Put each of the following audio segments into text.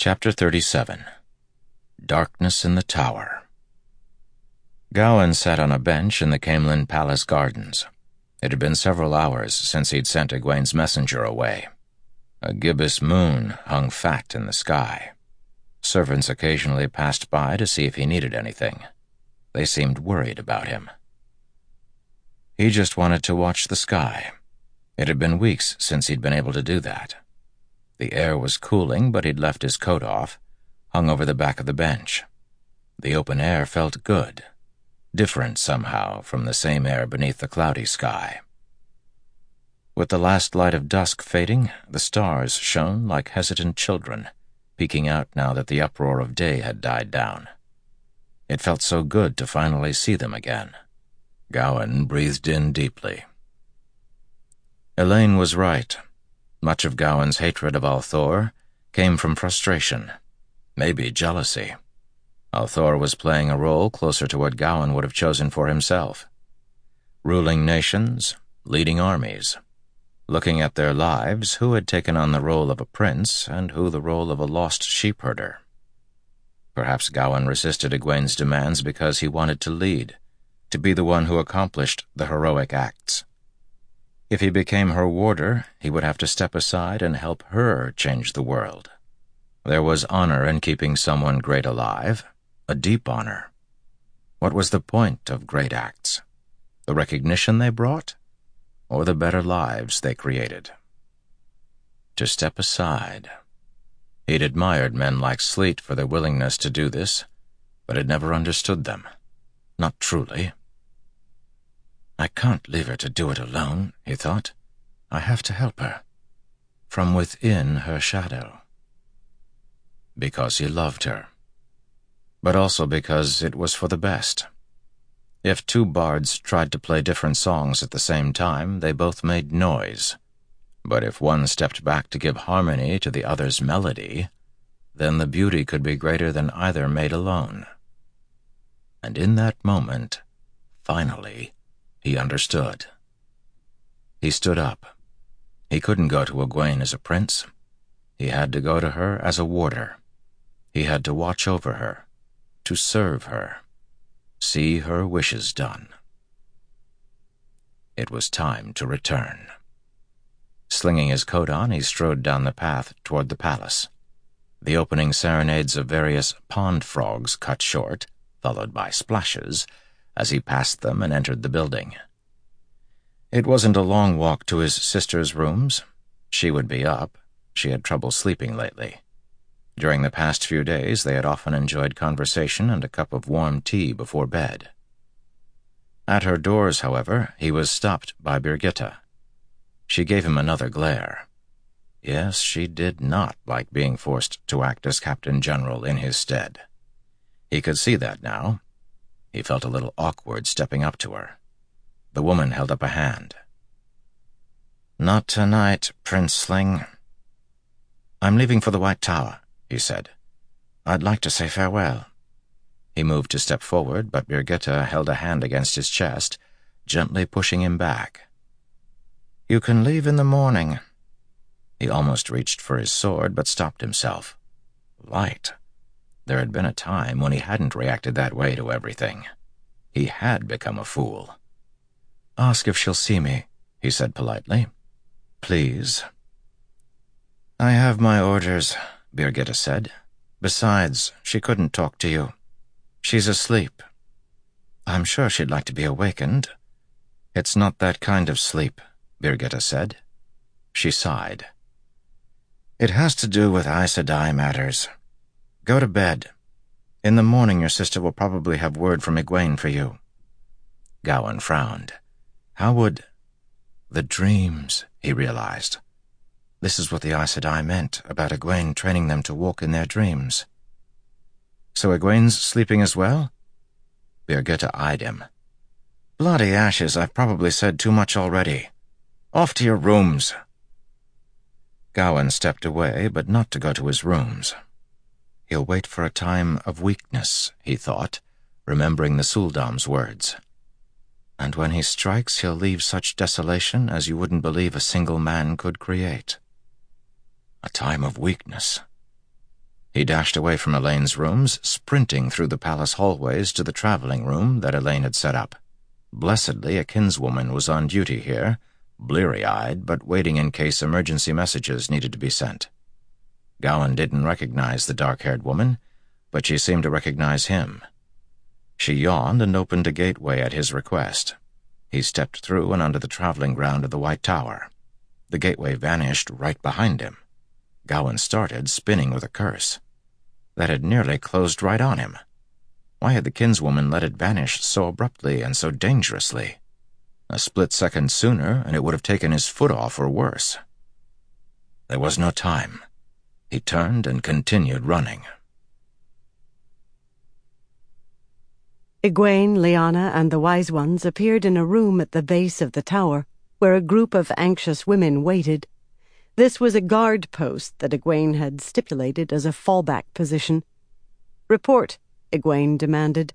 Chapter 37. Darkness in the Tower. Gawain sat on a bench in the Camelin Palace gardens. It had been several hours since he'd sent Egwene's messenger away. A gibbous moon hung fat in the sky. Servants occasionally passed by to see if he needed anything. They seemed worried about him. He just wanted to watch the sky. It had been weeks since he'd been able to do that. The air was cooling, but he'd left his coat off, hung over the back of the bench. The open air felt good, different somehow from the same air beneath the cloudy sky. With the last light of dusk fading, the stars shone like hesitant children, peeking out now that the uproar of day had died down. It felt so good to finally see them again. Gawain breathed in deeply. Elaine was right. Much of Gawain's hatred of Althor came from frustration, maybe jealousy. Althor was playing a role closer to what Gawain would have chosen for himself. Ruling nations, leading armies. Looking at their lives, who had taken on the role of a prince and who the role of a lost sheepherder. Perhaps Gawain resisted Egwene's demands because he wanted to lead, to be the one who accomplished the heroic acts. If he became her warder, he would have to step aside and help her change the world. There was honor in keeping someone great alive, a deep honor. What was the point of great acts? The recognition they brought, or the better lives they created? To step aside. He'd admired men like Sleet for their willingness to do this, but had never understood them. Not truly. I can't leave her to do it alone, he thought. I have to help her. From within her shadow. Because he loved her. But also because it was for the best. If two bards tried to play different songs at the same time, they both made noise. But if one stepped back to give harmony to the other's melody, then the beauty could be greater than either made alone. And in that moment, finally, he understood. He stood up. He couldn't go to Egwene as a prince. He had to go to her as a warder. He had to watch over her, to serve her, see her wishes done. It was time to return. Slinging his coat on, he strode down the path toward the palace. The opening serenades of various pond frogs cut short, followed by splashes, as he passed them and entered the building. It wasn't a long walk to his sister's rooms. She would be up. She had trouble sleeping lately. During the past few days, they had often enjoyed conversation and a cup of warm tea before bed. At her doors, however, he was stopped by Birgitte. She gave him another glare. Yes, she did not like being forced to act as Captain General in his stead. He could see that now. He felt a little awkward stepping up to her. The woman held up a hand. "Not tonight, Princeling." "I'm leaving for the White Tower," he said. "I'd like to say farewell." He moved to step forward, but Birgitte held a hand against his chest, gently pushing him back. "You can leave in the morning." He almost reached for his sword, but stopped himself. Light. There had been a time when he hadn't reacted that way to everything. He had become a fool. "Ask if she'll see me," he said politely. "Please." "I have my orders," Birgitte said. "Besides, she couldn't talk to you. She's asleep." "I'm sure she'd like to be awakened." "It's not that kind of sleep," Birgitte said. She sighed. "It has to do with Aes Sedai matters. Go to bed. In the morning your sister will probably have word from Egwene for you." Gawain frowned. How would... The dreams, he realized. This is what the Aes Sedai meant about Egwene training them to walk in their dreams. "So Egwene's sleeping as well?" Birgitte eyed him. "Bloody ashes, I've probably said too much already. Off to your rooms." Gawain stepped away, but not to go to his rooms. He'll wait for a time of weakness, he thought, remembering the Sul'dam's words. And when he strikes, he'll leave such desolation as you wouldn't believe a single man could create. A time of weakness. He dashed away from Elaine's rooms, sprinting through the palace hallways to the traveling room that Elaine had set up. Blessedly, a kinswoman was on duty here, bleary-eyed but waiting in case emergency messages needed to be sent. Gawain didn't recognize the dark-haired woman, but she seemed to recognize him. She yawned and opened a gateway at his request. He stepped through and onto the traveling ground of the White Tower. The gateway vanished right behind him. Gawain started, spinning with a curse. That had nearly closed right on him. Why had the kinswoman let it vanish so abruptly and so dangerously? A split second sooner, and it would have taken his foot off or worse. There was no time. He turned and continued running. Egwene, Lyanna, and the Wise Ones appeared in a room at the base of the tower, where a group of anxious women waited. This was a guard post that Egwene had stipulated as a fallback position. "Report," Egwene demanded.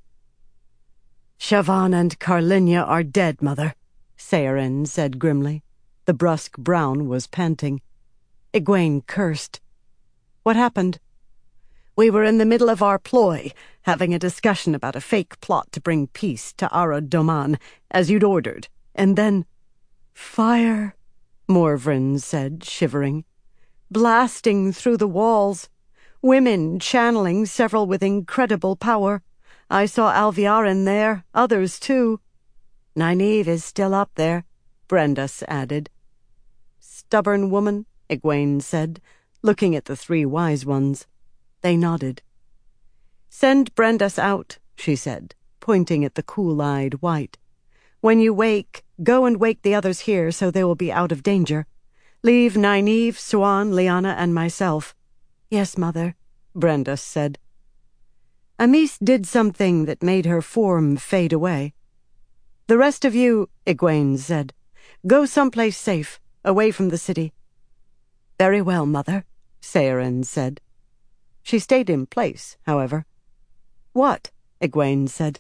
"Siobhan and Carlinia are dead, Mother," Saorin said grimly. The brusque brown was panting. Egwene cursed. "What happened?" "We were in the middle of our ploy, having a discussion about a fake plot to bring peace to Arad Doman, as you'd ordered, and then—" "Fire," Morvryn said, shivering. "Blasting through the walls. Women channeling, several with incredible power. I saw Alviarin there, others too." "Nynaeve is still up there," Brendas added. "Stubborn woman," Egwene said, looking at the three Wise Ones. They nodded. "Send Brendas out," she said, pointing at the cool-eyed White. "When you wake, go and wake the others here so they will be out of danger. Leave Nynaeve, Siuan, Lyanna, and myself." "Yes, Mother," Brendas said. Amys did something that made her form fade away. "The rest of you," Egwene said, "go someplace safe, away from the city." "Very well, Mother," Saorin said. She stayed in place, however. "What?" Egwene said.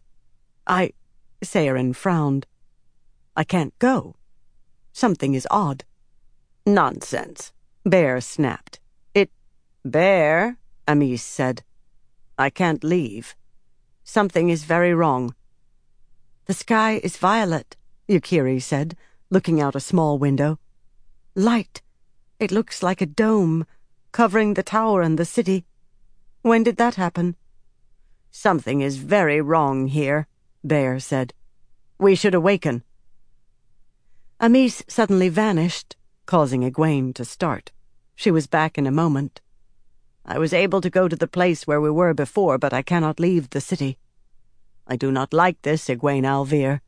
Saorin frowned. "I can't go. Something is odd." "Nonsense," Bear snapped. "Bear," Amys said. "I can't leave. Something is very wrong." "The sky is violet," Yukiri said, looking out a small window. "Light. It looks like a dome, covering the tower and the city. When did that happen?" "Something is very wrong here," Bear said. "We should awaken." Amys suddenly vanished, causing Egwene to start. She was back in a moment. "I was able to go to the place where we were before, but I cannot leave the city. I do not like this, Egwene al'Vir."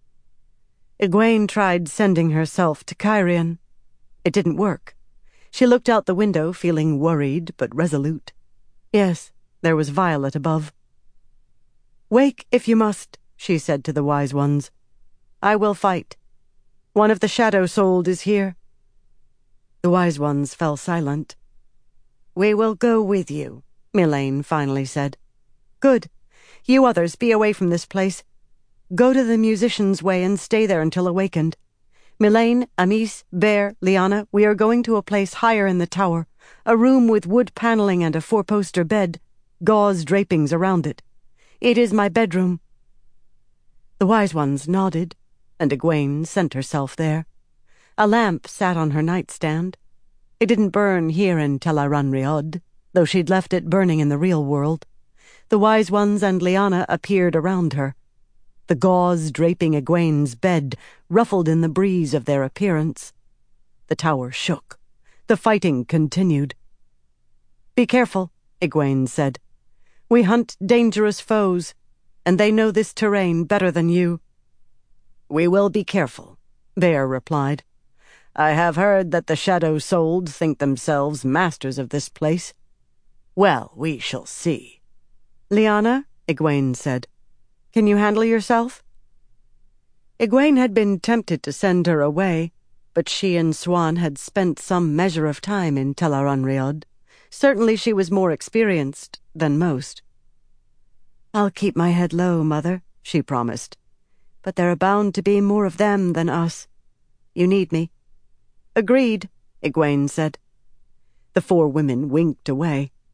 Egwene tried sending herself to Cairhien. It didn't work. She looked out the window, feeling worried but resolute. Yes, there was violet above. "Wake if you must," she said to the Wise Ones. "I will fight. One of the Shadow-Souled is here." The Wise Ones fell silent. "We will go with you," Mylene finally said. "Good. You others, be away from this place. Go to the Musician's Way and stay there until awakened. Mylene, Amys, Bear, Lyanna, we are going to a place higher in the tower, a room with wood paneling and a four-poster bed, gauze drapings around it. It is my bedroom." The Wise Ones nodded, and Egwene sent herself there. A lamp sat on her nightstand. It didn't burn here in Tel Aran'rhiod, though she'd left it burning in the real world. The Wise Ones and Lyanna appeared around her. The gauze draping Egwene's bed ruffled in the breeze of their appearance. The tower shook. The fighting continued. "Be careful," Egwene said. "We hunt dangerous foes, and they know this terrain better than you." "We will be careful," Bear replied. "I have heard that the Shadow-Souled think themselves masters of this place. Well, we shall see." "Lyanna," Egwene said, "can you handle yourself?" Egwene had been tempted to send her away, but she and Siuan had spent some measure of time in Tel Aran'rhiod. Certainly she was more experienced than most. "I'll keep my head low, Mother," she promised. "But there are bound to be more of them than us. You need me." "Agreed," Egwene said. The four women winked away.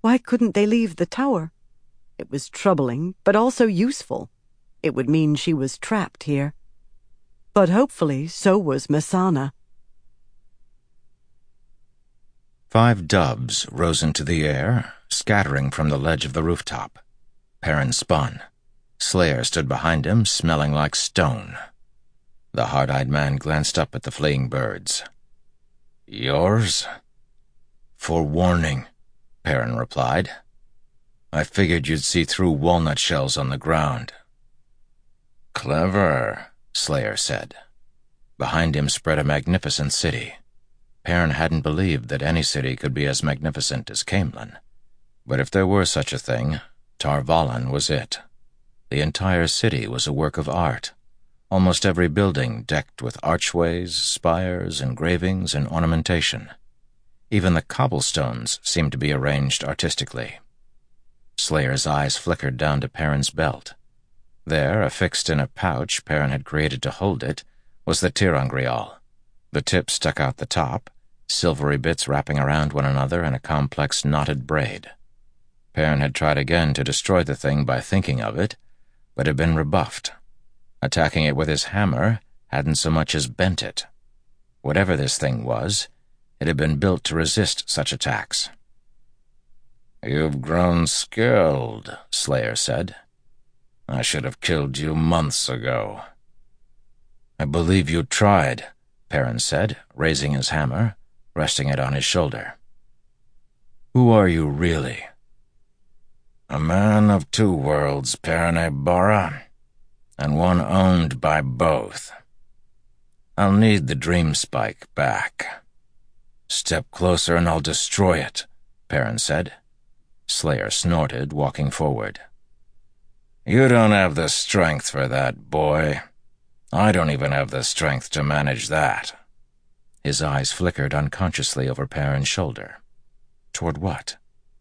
Why couldn't they leave the tower? It was troubling, but also useful. It would mean she was trapped here. But hopefully so was Mesaana. 5 doves rose into the air, scattering from the ledge of the rooftop. Perrin spun. Slayer stood behind him, smelling like stone. The hard-eyed man glanced up at the fleeing birds. "Yours?" "For warning," Perrin replied. "I figured you'd see through walnut shells on the ground." "Clever," Slayer said. Behind him spread a magnificent city. Perrin hadn't believed that any city could be as magnificent as Caemlyn. But if there were such a thing, Tar Valon was it. The entire city was a work of art, almost every building decked with archways, spires, engravings, and ornamentation. Even the cobblestones seemed to be arranged artistically. Slayer's eyes flickered down to Perrin's belt. There, affixed in a pouch Perrin had created to hold it, was the tir'angreal. The tip stuck out the top, silvery bits wrapping around one another in a complex knotted braid. Perrin had tried again to destroy the thing by thinking of it, but had been rebuffed. Attacking it with his hammer hadn't so much as bent it. Whatever this thing was, it had been built to resist such attacks. "You've grown skilled," Slayer said. "I should have killed you months ago." "I believe you tried," Perrin said, raising his hammer, resting it on his shoulder. "Who are you really?" "A man of 2 worlds, Perrin Bara, and one owned by both. I'll need the dream spike back." "Step closer and I'll destroy it," Perrin said. Slayer snorted, walking forward. "You don't have the strength for that, boy. I don't even have the strength to manage that." His eyes flickered unconsciously over Perrin's shoulder. Toward what?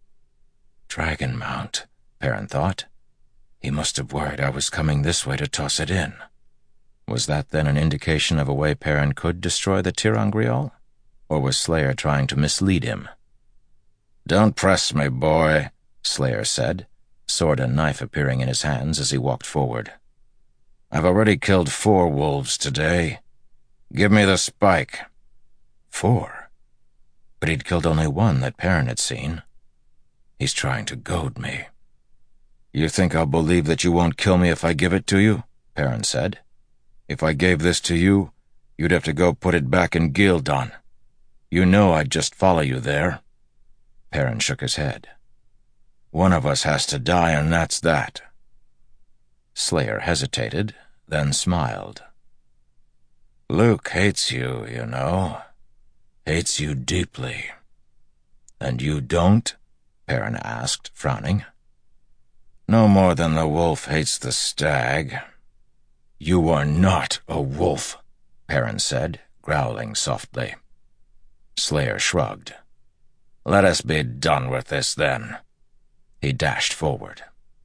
Dragonmount, Perrin thought. He must have worried I was coming this way to toss it in. Was that then an indication of a way Perrin could destroy the tir'angreal? Or was Slayer trying to mislead him? "Don't press me, boy," Slayer said, sword and knife appearing in his hands as he walked forward. "I've already killed 4 wolves today. Give me the spike." 4? But he'd killed only 1 that Perrin had seen. He's trying to goad me. "You think I'll believe that you won't kill me if I give it to you?" Perrin said. "If I gave this to you, you'd have to go put it back in Ghealdan. You know I'd just follow you there." Perrin shook his head. "One of us has to die, and that's that." Slayer hesitated, then smiled. "Luke hates you, you know. Hates you deeply." "And you don't?" Perrin asked, frowning. "No more than the wolf hates the stag." "You are not a wolf," Perrin said, growling softly. Slayer shrugged. "Let us be done with this, then." He dashed forward.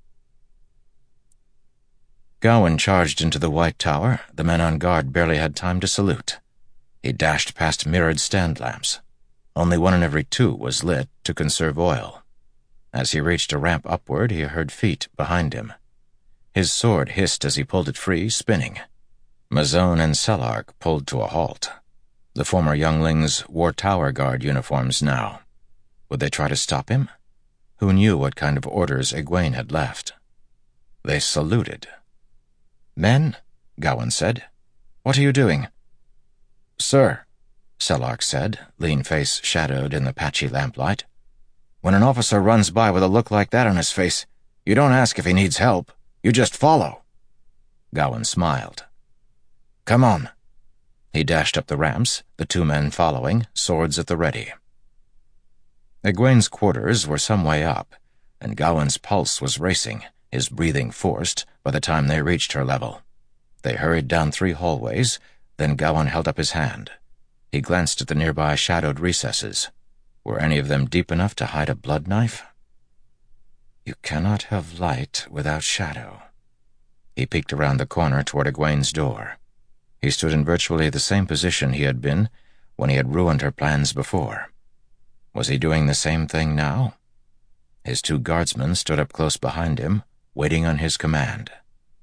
Gawyn charged into the White Tower. The men on guard barely had time to salute. He dashed past mirrored stand lamps. Only 1 in every 2 was lit to conserve oil. As he reached a ramp upward, he heard feet behind him. His sword hissed as he pulled it free, spinning. Mazone and Selark pulled to a halt. The former younglings wore tower guard uniforms now. Would they try to stop him? Who knew what kind of orders Egwene had left? They saluted. "Men," Gawyn said, "what are you doing?" "Sir," Selark said, lean face shadowed in the patchy lamplight. "When an officer runs by with a look like that on his face, you don't ask if he needs help. You just follow." Gawyn smiled. "Come on." He dashed up the ramps, the 2 men following, swords at the ready. Egwene's quarters were some way up, and Gawyn's pulse was racing, his breathing forced, by the time they reached her level. They hurried down 3 hallways, then Gawyn held up his hand. He glanced at the nearby shadowed recesses. Were any of them deep enough to hide a blood knife? You cannot have light without shadow. He peeked around the corner toward Egwene's door. He stood in virtually the same position he had been when he had ruined her plans before. Was he doing the same thing now? His 2 guardsmen stood up close behind him, waiting on his command.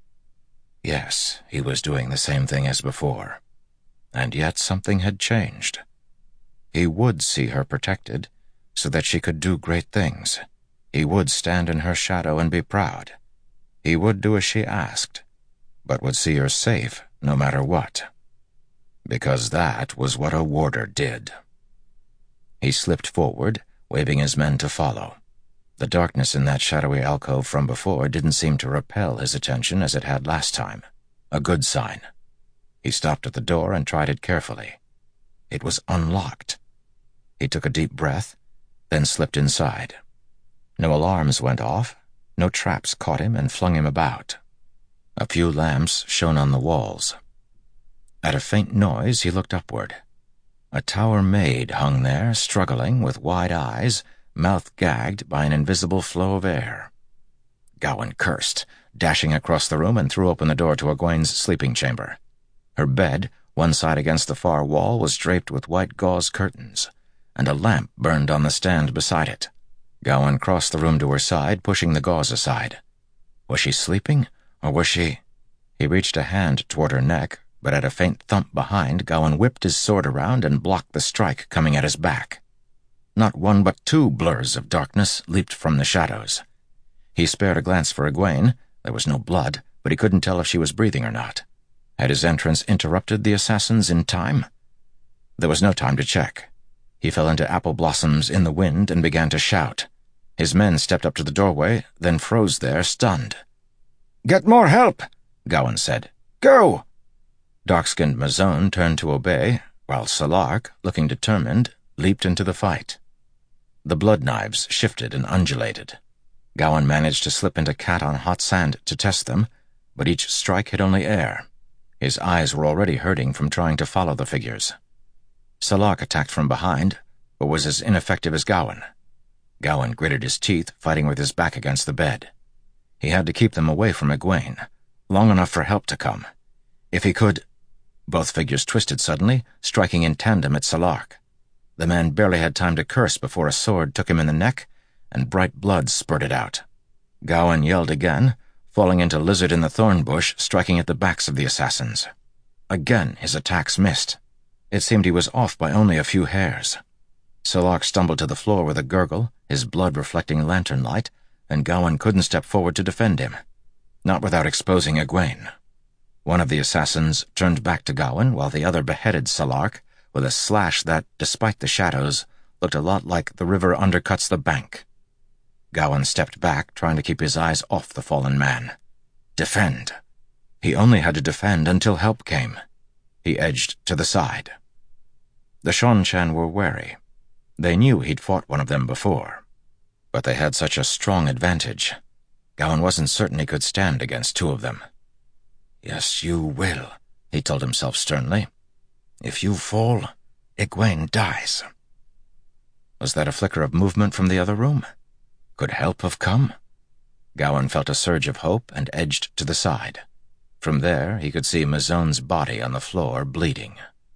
Yes, he was doing the same thing as before. And yet something had changed. He would see her protected, so that she could do great things. He would stand in her shadow and be proud. He would do as she asked, but would see her safe no matter what. Because that was what a warder did. He slipped forward, waving his men to follow. The darkness in that shadowy alcove from before didn't seem to repel his attention as it had last time. A good sign. He stopped at the door and tried it carefully. It was unlocked. He took a deep breath, then slipped inside. No alarms went off, no traps caught him and flung him about. A few lamps shone on the walls. At a faint noise, he looked upward. A tower maid hung there, struggling, with wide eyes, mouth gagged by an invisible flow of air. Gawain cursed, dashing across the room, and threw open the door to Egwene's sleeping chamber. Her bed, one side against the far wall, was draped with white gauze curtains, and a lamp burned on the stand beside it. Gawain crossed the room to her side, pushing the gauze aside. Was she sleeping, or was she— He reached a hand toward her neck, but at a faint thump behind, Gawain whipped his sword around and blocked the strike coming at his back. Not 1 but 2 blurs of darkness leaped from the shadows. He spared a glance for Egwene. There was no blood, but he couldn't tell if she was breathing or not. Had his entrance interrupted the assassins in time? There was no time to check. He fell into apple blossoms in the wind and began to shout. His men stepped up to the doorway, then froze there, stunned. "Get more help," Gawain said. "Go!" Dark-skinned Mazone turned to obey, while Salark, looking determined, leaped into the fight. The blood knives shifted and undulated. Gawain managed to slip into cat on hot sand to test them, but each strike hit only air. His eyes were already hurting from trying to follow the figures. Salark attacked from behind, but was as ineffective as Gawain. Gawain gritted his teeth, fighting with his back against the bed. He had to keep them away from Egwene, long enough for help to come. If he could— Both figures twisted suddenly, striking in tandem at Salark. The man barely had time to curse before a sword took him in the neck, and bright blood spurted out. Gawain yelled again, falling into lizard in the thorn bush, striking at the backs of the assassins. Again his attacks missed. It seemed he was off by only a few hairs. Salark stumbled to the floor with a gurgle, his blood reflecting lantern light, and Gawain couldn't step forward to defend him. Not without exposing Egwene. One of the assassins turned back to Gawain, while the other beheaded Salark with a slash that, despite the shadows, looked a lot like the river undercuts the bank. Gawain stepped back, trying to keep his eyes off the fallen man. Defend. He only had to defend until help came. He edged to the side. The Seanchan were wary. They knew he'd fought one of them before. But they had such a strong advantage. Gawain wasn't certain he could stand against 2 of them. "Yes, you will," he told himself sternly. "If you fall, Egwene dies." Was that a flicker of movement from the other room? Could help have come? Gawain felt a surge of hope and edged to the side. From there, he could see Mazone's body on the floor, bleeding.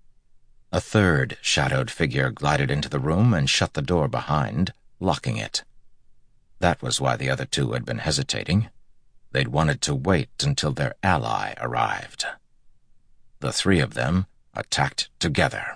A third shadowed figure glided into the room and shut the door behind, locking it. That was why the other 2 had been hesitating. They'd wanted to wait until their ally arrived. The 3 of them attacked together.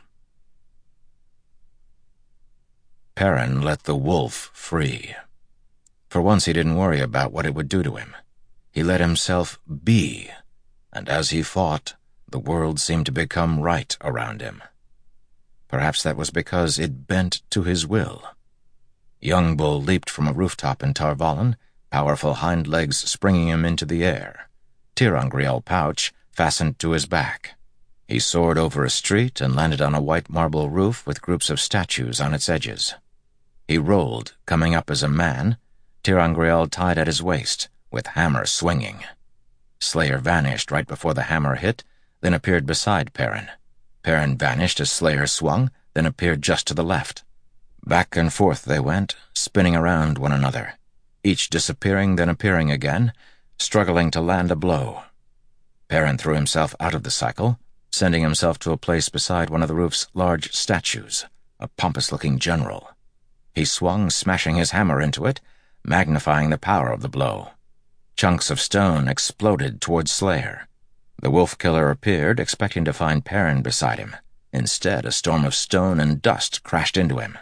Perrin let the wolf free. For once he didn't worry about what it would do to him. He let himself be, and as he fought, the world seemed to become right around him. Perhaps that was because it bent to his will. Young Bull leaped from a rooftop in Tar Valon, powerful hind legs springing him into the air. Tirangriel pouch fastened to his back. He soared over a street and landed on a white marble roof with groups of statues on its edges. He rolled, coming up as a man, Tirangriel tied at his waist, with hammer swinging. Slayer vanished right before the hammer hit, then appeared beside Perrin. Perrin vanished as Slayer swung, then appeared just to the left. Back and forth they went, spinning around one another, each disappearing then appearing again, struggling to land a blow. Perrin threw himself out of the cycle, sending himself to a place beside one of the roof's large statues, a pompous-looking general. He swung, smashing his hammer into it, magnifying the power of the blow. Chunks of stone exploded towards Slayer. The wolf killer appeared, expecting to find Perrin beside him. Instead, a storm of stone and dust crashed into him.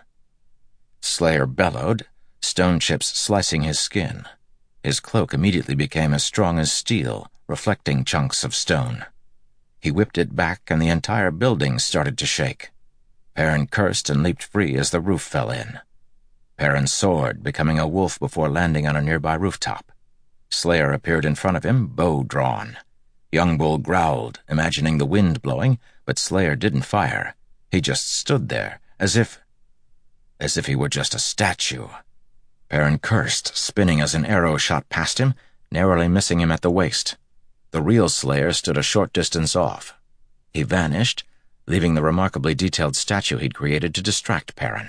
Slayer bellowed, stone chips slicing his skin. His cloak immediately became as strong as steel, reflecting chunks of stone. He whipped it back, and the entire building started to shake. Perrin cursed and leaped free as the roof fell in. Perrin soared, becoming a wolf before landing on a nearby rooftop. Slayer appeared in front of him, bow drawn. Young Bull growled, imagining the wind blowing, but Slayer didn't fire. He just stood there, as if he were just a statue. Perrin cursed, spinning as an arrow shot past him, narrowly missing him at the waist. The real Slayer stood a short distance off. He vanished, leaving the remarkably detailed statue he'd created to distract Perrin.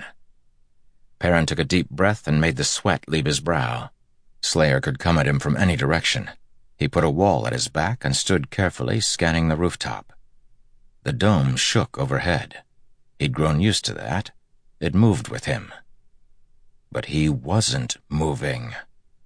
Perrin took a deep breath and made the sweat leave his brow. Slayer could come at him from any direction. He put a wall at his back and stood carefully scanning the rooftop. The dome shook overhead. He'd grown used to that. It moved with him. But he wasn't moving.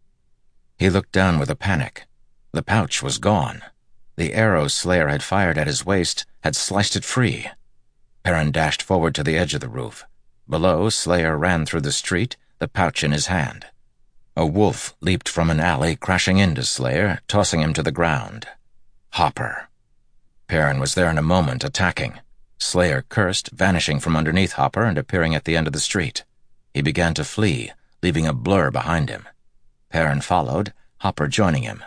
He looked down with a panic. The pouch was gone. The arrow Slayer had fired at his waist had sliced it free. Perrin dashed forward to the edge of the roof. Below, Slayer ran through the street, the pouch in his hand. A wolf leaped from an alley, crashing into Slayer, tossing him to the ground. Hopper. Perrin was there in a moment, attacking. Slayer cursed, vanishing from underneath Hopper and appearing at the end of the street. He began to flee, leaving a blur behind him. Perrin followed, Hopper joining him.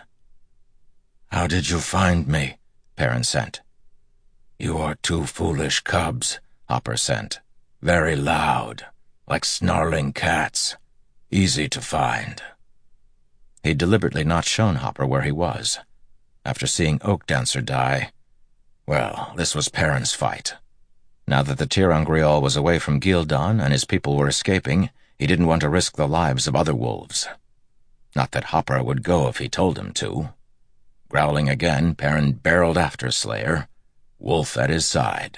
"How did you find me?" Perrin sent. "You are two foolish cubs," Hopper sent. "Very loud, like snarling cats. Easy to find." He'd deliberately not shown Hopper where he was. After seeing Oak Dancer die, well, this was Perrin's fight. Now that the Tirangriol was away from Gildan and his people were escaping, he didn't want to risk the lives of other wolves. Not that Hopper would go if he told him to. Growling again, Perrin barreled after Slayer, wolf at his side.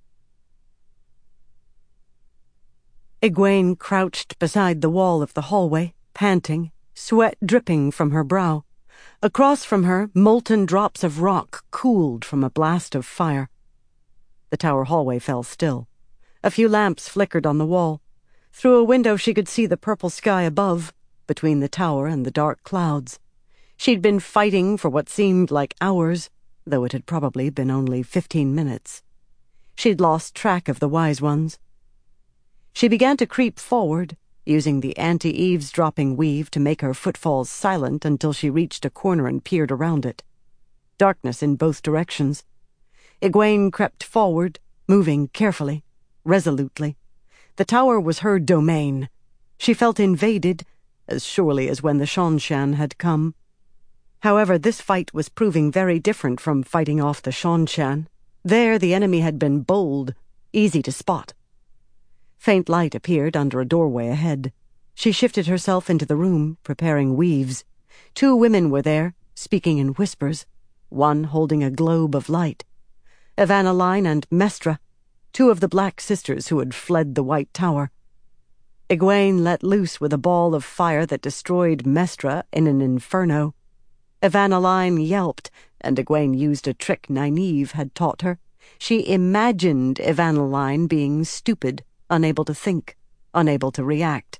Egwene crouched beside the wall of the hallway, panting, sweat dripping from her brow. Across from her, molten drops of rock cooled from a blast of fire. The tower hallway fell still. A few lamps flickered on the wall. Through a window she could see the purple sky above, between the tower and the dark clouds. She'd been fighting for what seemed like hours, though it had probably been only 15 minutes. She'd lost track of the Wise Ones. She began to creep forward, using the anti-eavesdropping weave to make her footfalls silent until she reached a corner and peered around it. Darkness in both directions. Egwene crept forward, moving carefully, resolutely. The tower was her domain. She felt invaded, as surely as when the Seanchan had come. However, this fight was proving very different from fighting off the Seanchan. There the enemy had been bold, easy to spot. Faint light appeared under a doorway ahead. She shifted herself into the room, preparing weaves. 2 women were there, speaking in whispers, one holding a globe of light. Evangeline and Mestra, 2 of the Black Sisters who had fled the White Tower. Egwene let loose with a ball of fire that destroyed Mestra in an inferno. Evangeline yelped, and Egwene used a trick Nynaeve had taught her. She imagined Evangeline being stupid, unable to think, unable to react.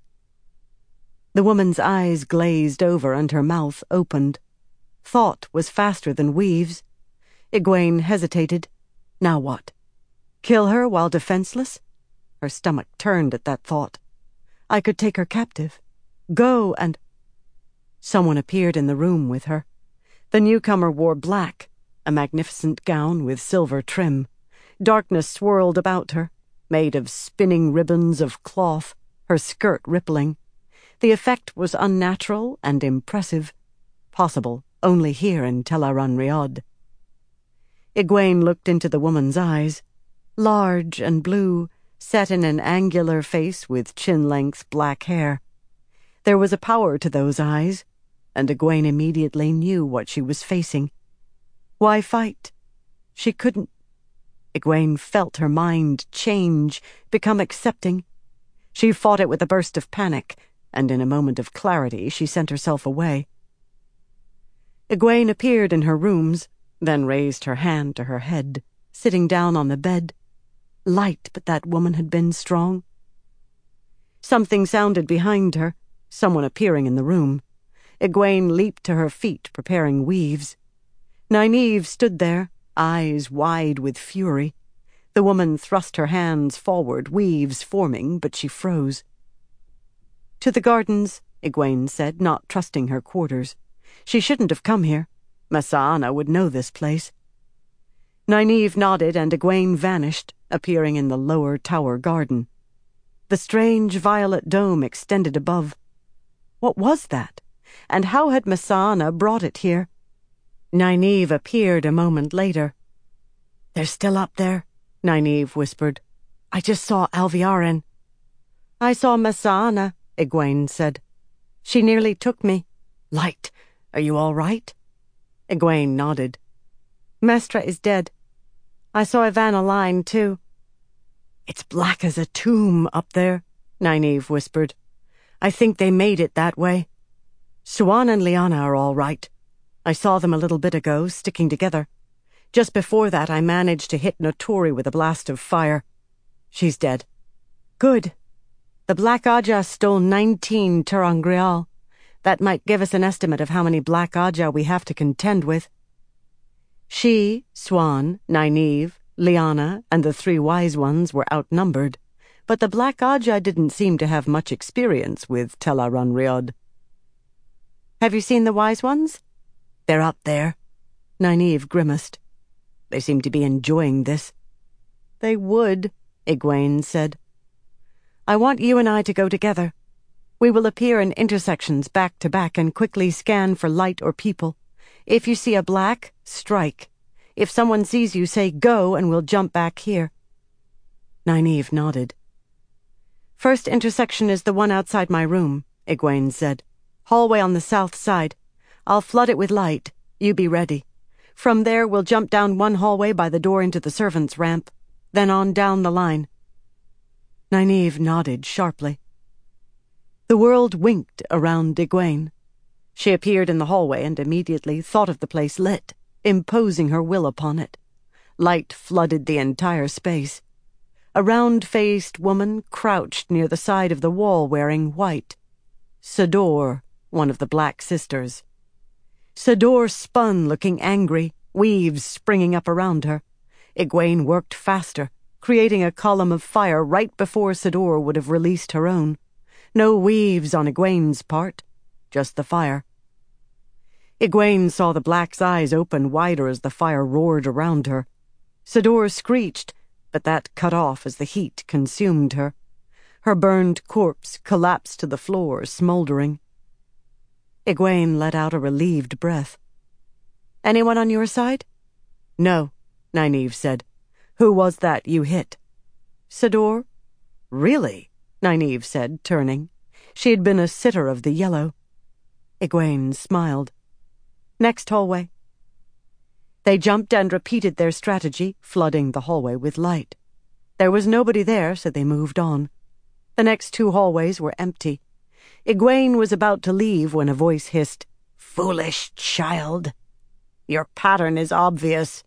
The woman's eyes glazed over and her mouth opened. Thought was faster than weaves. Egwene hesitated. Now what? Kill her while defenseless? Her stomach turned at that thought. I could take her captive. Go and... Someone appeared in the room with her. The newcomer wore black, a magnificent gown with silver trim. Darkness swirled about her, made of spinning ribbons of cloth, her skirt rippling. The effect was unnatural and impressive, possible only here in Tel'aran'rhiod. Riyadh. Egwene looked into the woman's eyes, large and blue, set in an angular face with chin-length black hair. There was a power to those eyes, and Egwene immediately knew what she was facing. Why fight? She couldn't. Egwene felt her mind change, become accepting. She fought it with a burst of panic. and in a moment of clarity she sent herself away. Egwene appeared in her rooms, then raised her hand to her head, sitting down on the bed. Light, but that woman had been strong. Something sounded behind her, someone appearing in the room. Egwene leaped to her feet, preparing weaves. Nynaeve stood there, eyes wide with fury. The woman thrust her hands forward, weaves forming, but she froze. "To the gardens," Egwene said, not trusting her quarters. She shouldn't have come here. Masaana would know this place. Nynaeve nodded, and Egwene vanished, appearing in the lower tower garden. The strange violet dome extended above. What was that? And how had Masaana brought it here? Nynaeve appeared a moment later. "They're still up there," Nynaeve whispered. "I just saw Alviarin." "I saw Masaana," Egwene said. "She nearly took me." "Light, are you all right?" Egwene nodded. "Mestra is dead. I saw Ivana lying, too." "It's black as a tomb up there," Nynaeve whispered. "I think they made it that way. Siuan and Lyanna are all right. I saw them a little bit ago, sticking together. Just before that, I managed to hit Notori with a blast of fire. She's dead." "Good. The Black Ajah stole 19 ter'angreal. That might give us an estimate of how many Black Ajah we have to contend with." She, Siuan, Nynaeve, Lyanna, and the 3 wise ones were outnumbered, but the Black Ajah didn't seem to have much experience with Tel'aran'rhiod. "Have you seen the wise ones?" "They're up there." Nynaeve grimaced. "They seem to be enjoying this." "They would," Egwene said. "I want you and I to go together. We will appear in intersections back to back and quickly scan for light or people. If you see a black, strike. If someone sees you, say go, and we'll jump back here." Nynaeve nodded. "First intersection is the one outside my room," Egwene said. "Hallway on the south side. I'll flood it with light. You be ready. From there, we'll jump down one hallway by the door into the servants' ramp, then on down the line." Nynaeve nodded sharply. The world winked around Egwene. She appeared in the hallway and immediately thought of the place lit, imposing her will upon it. Light flooded the entire space. A round-faced woman crouched near the side of the wall wearing white. Sador, one of the Black Sisters. Sador spun, looking angry, weaves springing up around her. Egwene worked faster, creating a column of fire right before Sador would have released her own. No weaves on Egwene's part, just the fire. Egwene saw the Black's eyes open wider as the fire roared around her. Sador screeched, but that cut off as the heat consumed her. Her burned corpse collapsed to the floor, smoldering. Egwene let out a relieved breath. "Anyone on your side?" "No," Nynaeve said. "Who was that you hit?" "Sador." "Really?" Nynaeve said, turning. She had been a sitter of the Yellow. Egwene smiled. "Next hallway." They jumped and repeated their strategy, flooding the hallway with light. There was nobody there, so they moved on. The next 2 hallways were empty. Egwene was about to leave when a voice hissed, "Foolish child! Your pattern is obvious."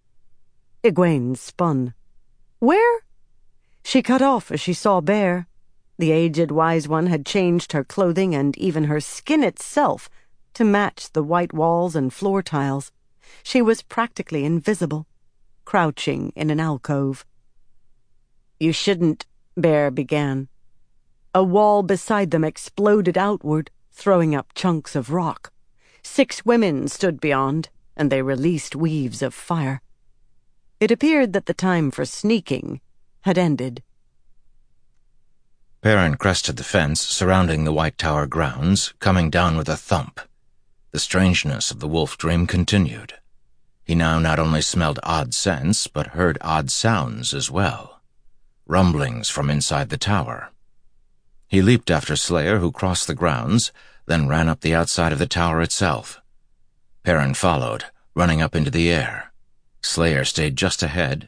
Egwene spun. "Where?" She cut off as she saw Bear. The aged wise one had changed her clothing and even her skin itself to match the white walls and floor tiles. She was practically invisible, crouching in an alcove. "You shouldn't," Bear began. A wall beside them exploded outward, throwing up chunks of rock. 6 women stood beyond, and they released weaves of fire. It appeared that the time for sneaking had ended. Perrin crested the fence surrounding the White Tower grounds, coming down with a thump. The strangeness of the wolf dream continued. He now not only smelled odd scents, but heard odd sounds as well. Rumblings from inside the tower. He leaped after Slayer, who crossed the grounds, then ran up the outside of the tower itself. Perrin followed, running up into the air. Slayer stayed just ahead,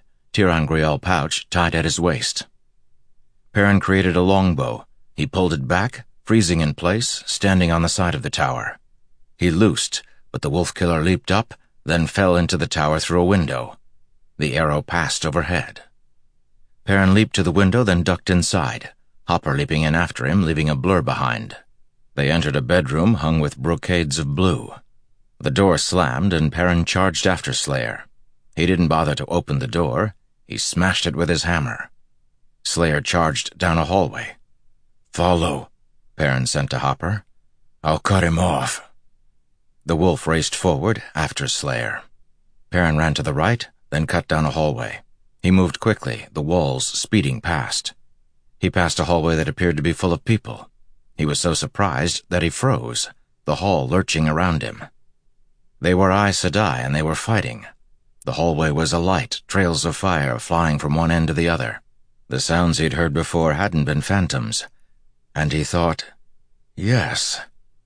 ter'angreal pouch tied at his waist. Perrin created a longbow. He pulled it back, freezing in place, standing on the side of the tower. He loosed, but the wolf killer leaped up, then fell into the tower through a window. The arrow passed overhead. Perrin leaped to the window, then ducked inside, Hopper leaping in after him, leaving a blur behind. They entered a bedroom hung with brocades of blue. The door slammed, and Perrin charged after Slayer. He didn't bother to open the door. He smashed it with his hammer. Slayer charged down a hallway. "Follow," Perrin sent to Hopper. "I'll cut him off." The wolf raced forward, after Slayer. Perrin ran to the right, then cut down a hallway. He moved quickly, the walls speeding past. He passed a hallway that appeared to be full of people. He was so surprised that he froze, the hall lurching around him. They were Aes Sedai, and they were fighting. The hallway was alight, trails of fire flying from one end to the other. The sounds he'd heard before hadn't been phantoms. And he thought, yes.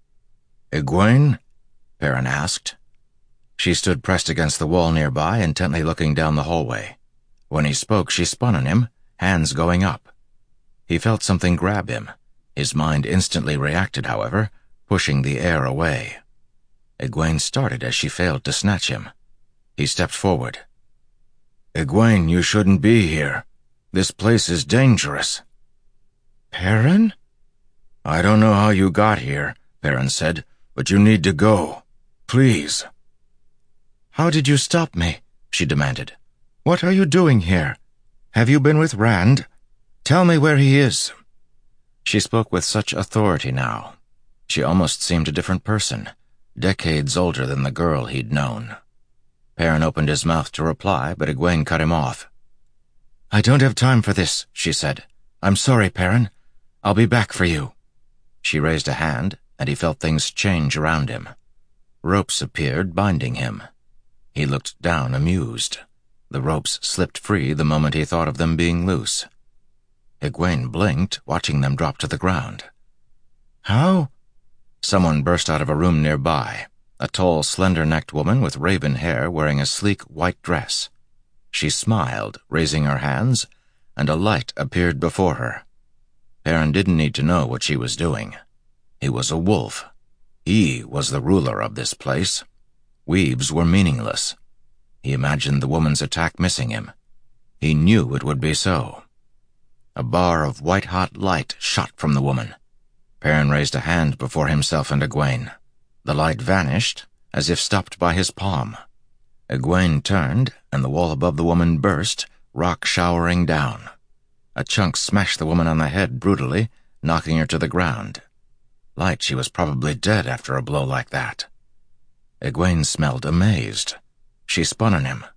"Egwene?" Perrin asked. She stood pressed against the wall nearby, intently looking down the hallway. When he spoke, she spun on him, hands going up. He felt something grab him. His mind instantly reacted, however, pushing the air away. Egwene started as she failed to snatch him. He stepped forward. "Egwene, you shouldn't be here. This place is dangerous." "Perrin?" "I don't know how you got here," Perrin said, "but you need to go. Please." "How did you stop me?" she demanded. "What are you doing here? Have you been with Rand? Tell me where he is." She spoke with such authority now. She almost seemed a different person, decades older than the girl he'd known. Perrin opened his mouth to reply, but Egwene cut him off. "I don't have time for this," she said. "I'm sorry, Perrin. I'll be back for you." She raised a hand, and he felt things change around him. Ropes appeared, binding him. He looked down, amused. The ropes slipped free the moment he thought of them being loose. Egwene blinked, watching them drop to the ground. "How?" Someone burst out of a room nearby, a tall, slender-necked woman with raven hair wearing a sleek white dress. She smiled, raising her hands, and a light appeared before her. Perrin didn't need to know what she was doing. He was a wolf. He was the ruler of this place. Weaves were meaningless. He imagined the woman's attack missing him. He knew it would be so. A bar of white-hot light shot from the woman. Perrin raised a hand before himself and Egwene. The light vanished, as if stopped by his palm. Egwene turned, and the wall above the woman burst, rock showering down. A chunk smashed the woman on the head brutally, knocking her to the ground. Light, she was probably dead after a blow like that. Egwene smelled amazed. She spun on him.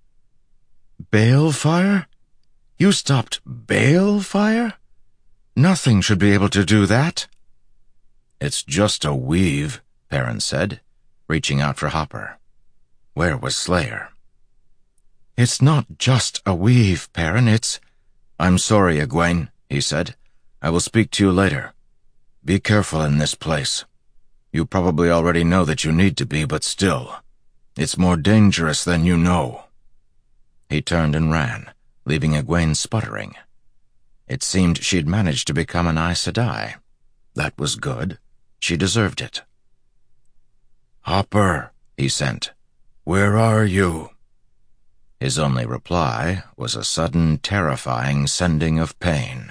"Balefire? You stopped balefire? Nothing should be able to do that." "It's just a weave," Perrin said, reaching out for Hopper. Where was Slayer? "It's not just a weave, Perrin, it's—" "I'm sorry, Egwene," he said. "I will speak to you later. Be careful in this place. You probably already know that you need to be, but still, it's more dangerous than you know." He turned and ran, leaving Egwene sputtering. It seemed she'd managed to become an Aes Sedai. That was good. She deserved it. "Hopper," he sent. "Where are you?" His only reply was a sudden, terrifying sending of pain.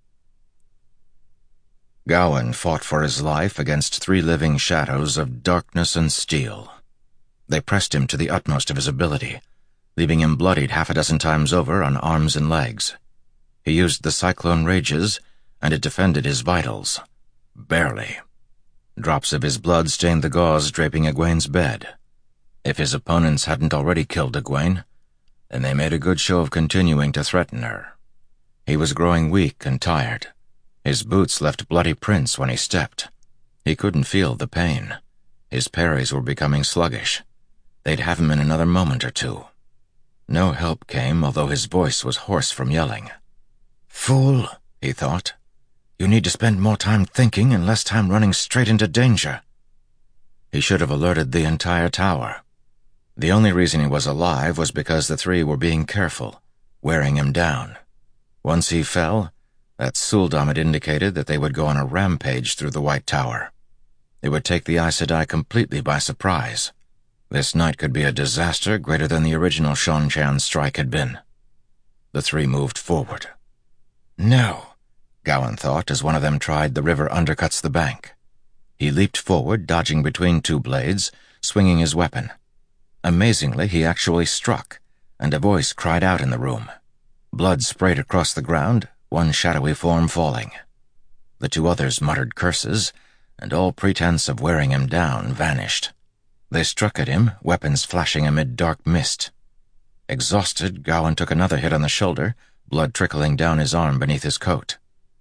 Gawyn fought for his life against 3 living shadows of darkness and steel. They pressed him to the utmost of his ability, leaving him bloodied 6 times over on arms and legs. He used the cyclone rages, and it defended his vitals. Barely. Drops of his blood stained the gauze draping Egwene's bed. If his opponents hadn't already killed Egwene, then they made a good show of continuing to threaten her. He was growing weak and tired. His boots left bloody prints when he stepped. He couldn't feel the pain. His parries were becoming sluggish. They'd have him in another moment or two. No help came, although his voice was hoarse from yelling. "Fool," he thought. "You need to spend more time thinking and less time running straight into danger." He should have alerted the entire tower. The only reason he was alive was because the 3 were being careful, wearing him down. Once he fell, That Suldam had indicated that they would go on a rampage through the White Tower. It would take the Aes Sedai completely by surprise. This night could be a disaster greater than the original Seanchan strike had been. The three moved forward. No, Gowon thought as one of them tried the river undercuts the bank. He leaped forward, dodging between two blades, swinging his weapon. Amazingly, he actually struck, and a voice cried out in the room. Blood sprayed across the ground, one shadowy form falling. The two others muttered curses, and all pretense of wearing him down vanished. They struck at him, weapons flashing amid dark mist. Exhausted, Gowon took another hit on the shoulder, blood trickling down his arm beneath his coat.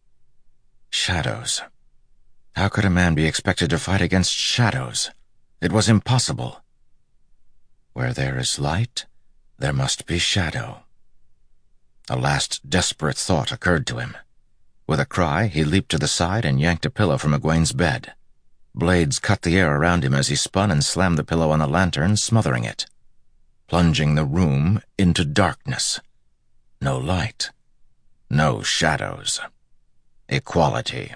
Shadows. How could a man be expected to fight against shadows? It was impossible. Where there is light, there must be shadow. A last desperate thought occurred to him. With a cry, he leaped to the side and yanked a pillow from Egwene's bed. Blades cut the air around him as he spun and slammed the pillow on the lantern, smothering it, plunging the room into darkness. No light. No shadows. Equality.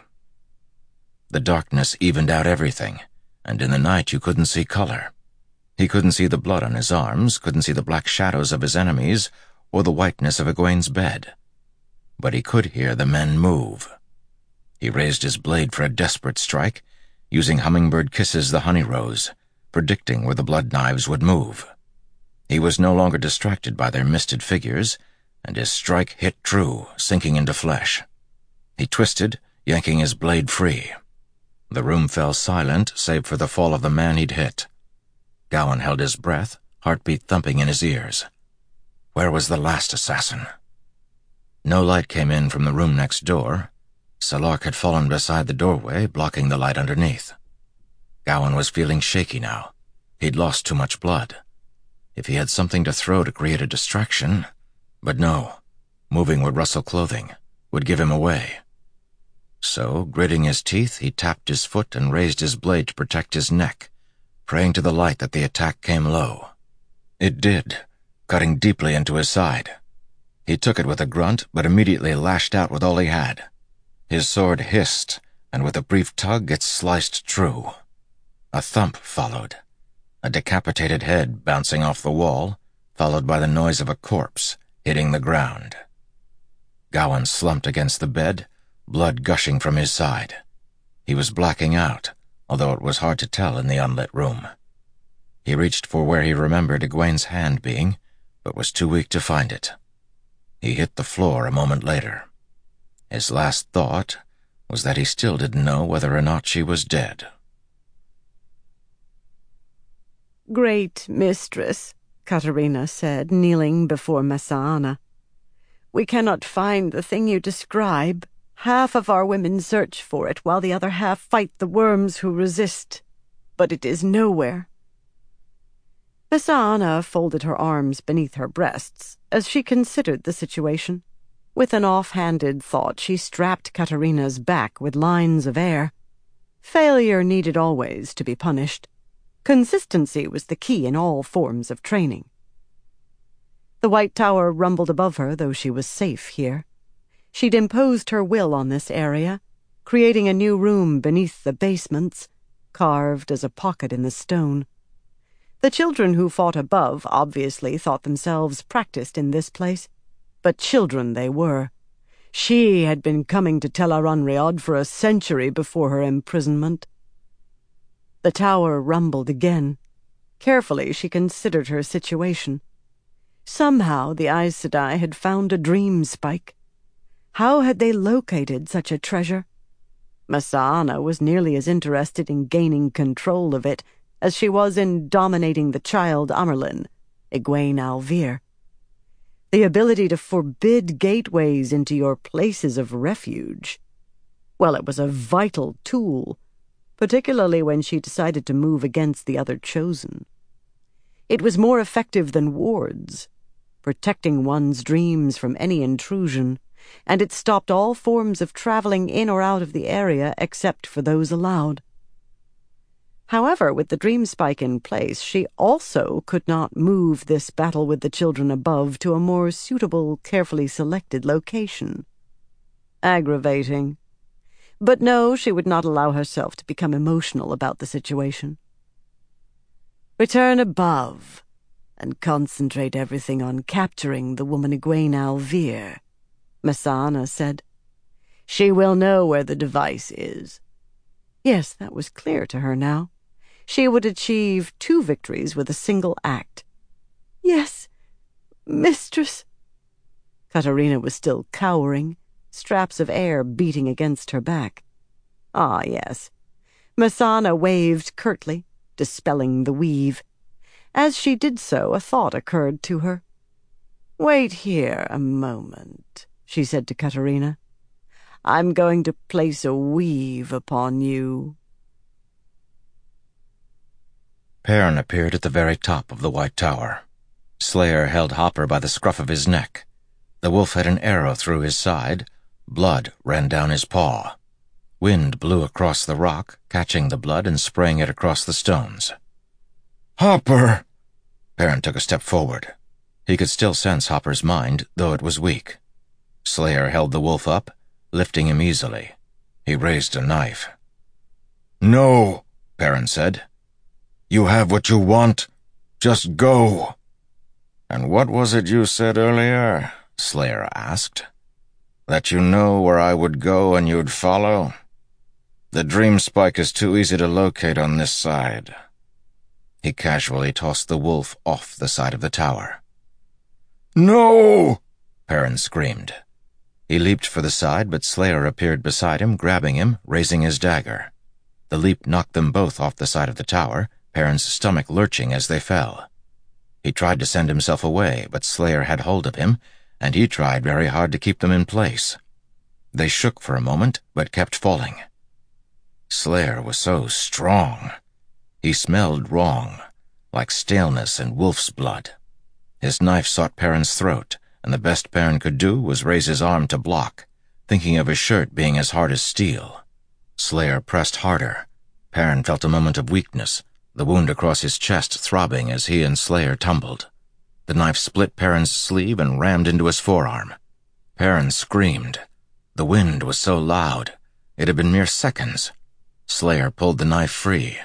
The darkness evened out everything, and in the night you couldn't see color. He couldn't see the blood on his arms, couldn't see the black shadows of his enemies, or the whiteness of Egwene's bed. But he could hear the men move. He raised his blade for a desperate strike, using hummingbird kisses the honey rose, predicting where the blood knives would move. He was no longer distracted by their misted figures, and his strike hit true, sinking into flesh. He twisted, yanking his blade free. The room fell silent, save for the fall of the man he'd hit. Gowon held his breath, heartbeat thumping in his ears. Where was the last assassin? No light came in from the room next door. Salark had fallen beside the doorway, blocking the light underneath. Gowon was feeling shaky now. He'd lost too much blood. If he had something to throw to create a distraction... But no. Moving would rustle clothing, would give him away. So, gritting his teeth, he tapped his foot and raised his blade to protect his neck, praying to the light that the attack came low. It did, cutting deeply into his side. He took it with a grunt, but immediately lashed out with all he had. His sword hissed, and with a brief tug it sliced true. A thump followed, a decapitated head bouncing off the wall, followed by the noise of a corpse hitting the ground. Gowon slumped against the bed, blood gushing from his side. He was blacking out, although it was hard to tell in the unlit room. He reached for where he remembered Egwene's hand being, but was too weak to find it. He hit the floor a moment later. His last thought was that he still didn't know whether or not she was dead. "Great mistress," Katarina said, kneeling before Masaana. "We cannot find the thing you describe. Half of our women search for it, while the other half fight the worms who resist. But it is nowhere." Masaana folded her arms beneath her breasts as she considered the situation. With an off-handed thought, she strapped Katarina's back with lines of air. Failure needed always to be punished. Consistency was the key in all forms of training. The White Tower rumbled above her, though she was safe here. She'd imposed her will on this area, creating a new room beneath the basements, carved as a pocket in the stone. The children who fought above obviously thought themselves practiced in this place, but children they were. She had been coming to Tel'aran'rhiod for a century before her imprisonment. The tower rumbled again. Carefully she considered her situation. Somehow the Aes Sedai had found a dream spike. How had they located such a treasure? Masaana was nearly as interested in gaining control of it as she was in dominating the child Amyrlin, Egwene al'Vir. The ability to forbid gateways into your places of refuge. Well, it was a vital tool, particularly when she decided to move against the other chosen. It was more effective than wards, protecting one's dreams from any intrusion, and it stopped all forms of traveling in or out of the area except for those allowed. However, with the dream spike in place, she also could not move this battle with the children above to a more suitable, carefully selected location. Aggravating. But no, she would not allow herself to become emotional about the situation. Return above and concentrate everything on capturing the woman Egwene Al'Vir, Masana said. She will know where the device is. Yes, that was clear to her now. She would achieve 2 victories with a single act. Yes, mistress. Katarina was still cowering, straps of air beating against her back. Ah, yes. Masana waved curtly, dispelling the weave. As she did so, a thought occurred to her. Wait here a moment, she said to Katarina. I'm going to place a weave upon you. Perrin appeared at the very top of the White Tower. Slayer held Hopper by the scruff of his neck. The wolf had an arrow through his side. Blood ran down his paw. Wind blew across the rock, catching the blood and spraying it across the stones. "Hopper!" Perrin took a step forward. He could still sense Hopper's mind, though it was weak. Slayer held the wolf up, lifting him easily. He raised a knife. "No," Perrin said. "You have what you want. Just go." "And what was it you said earlier?" Slayer asked. "That you know where I would go and you'd follow? The dream spike is too easy to locate on this side." He casually tossed the wolf off the side of the tower. "No!" Perrin screamed. He leaped for the side, but Slayer appeared beside him, grabbing him, raising his dagger. The leap knocked them both off the side of the tower, Perrin's stomach lurching as they fell. He tried to send himself away, but Slayer had hold of him, and he tried very hard to keep them in place. They shook for a moment, but kept falling. Slayer was so strong. He smelled wrong, like staleness and wolf's blood. His knife sought Perrin's throat, and the best Perrin could do was raise his arm to block, thinking of his shirt being as hard as steel. Slayer pressed harder. Perrin felt a moment of weakness, the wound across his chest throbbing as he and Slayer tumbled. The knife split Perrin's sleeve and rammed into his forearm. Perrin screamed. The wind was so loud. It had been mere seconds. Slayer pulled the knife free.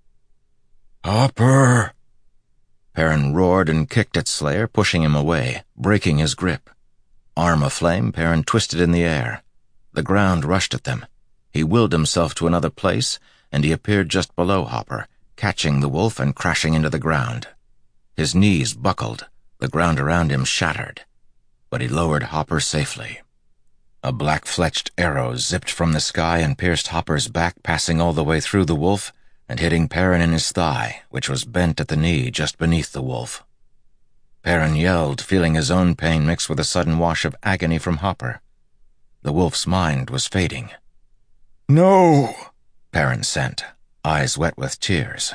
"Hopper!" Perrin roared and kicked at Slayer, pushing him away, breaking his grip. Arm aflame, Perrin twisted in the air. The ground rushed at them. He willed himself to another place, and he appeared just below Hopper, catching the wolf and crashing into the ground. His knees buckled, the ground around him shattered. But he lowered Hopper safely. A black-fletched arrow zipped from the sky and pierced Hopper's back, passing all the way through the wolf and hitting Perrin in his thigh, which was bent at the knee just beneath the wolf. Perrin yelled, feeling his own pain mix with a sudden wash of agony from Hopper. The wolf's mind was fading. "No!" Perrin sent, eyes wet with tears.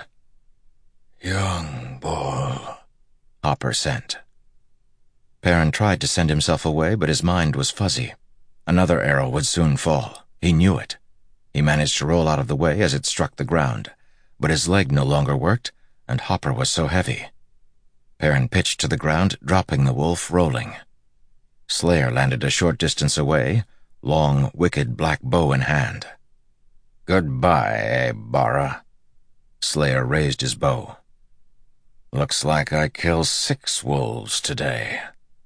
"Young bull," Hopper sent. Perrin tried to send himself away, but his mind was fuzzy. Another arrow would soon fall. He knew it. He managed to roll out of the way as it struck the ground, but his leg no longer worked, and Hopper was so heavy. Perrin pitched to the ground, dropping the wolf, rolling. Slayer landed a short distance away, long, wicked black bow in hand. "Goodbye, Bara." Slayer raised his bow. "Looks like I killed 6 wolves today."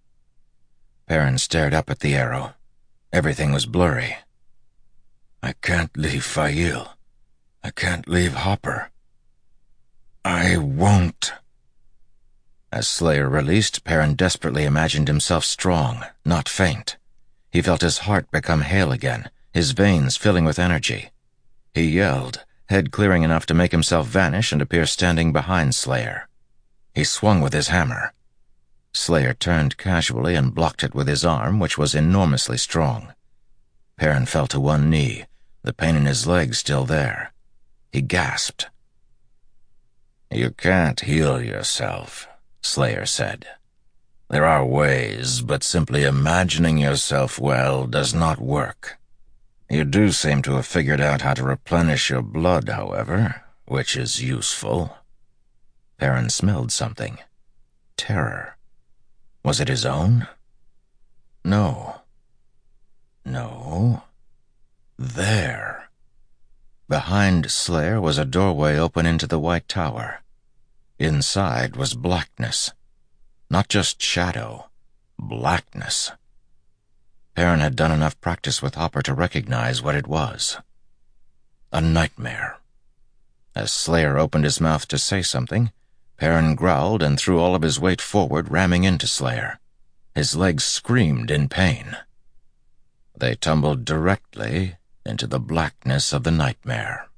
Perrin stared up at the arrow. Everything was blurry. "I can't leave Fail. I can't leave Hopper. I won't." As Slayer released, Perrin desperately imagined himself strong, not faint. He felt his heart become hale again, his veins filling with energy. He yelled, head clearing enough to make himself vanish and appear standing behind Slayer. He swung with his hammer. Slayer turned casually and blocked it with his arm, which was enormously strong. Perrin fell to one knee, the pain in his leg still there. He gasped. "You can't heal yourself," Slayer said. "There are ways, but simply imagining yourself well does not work. You do seem to have figured out how to replenish your blood, however, which is useful." Perrin smelled something. Terror. Was it his own? No. No. There. Behind Slayer was a doorway open into the White Tower. Inside was blackness. Not just shadow. Blackness. Perrin had done enough practice with Hopper to recognize what it was. A nightmare. As Slayer opened his mouth to say something, Perrin growled and threw all of his weight forward, ramming into Slayer. His legs screamed in pain. They tumbled directly into the blackness of the nightmare.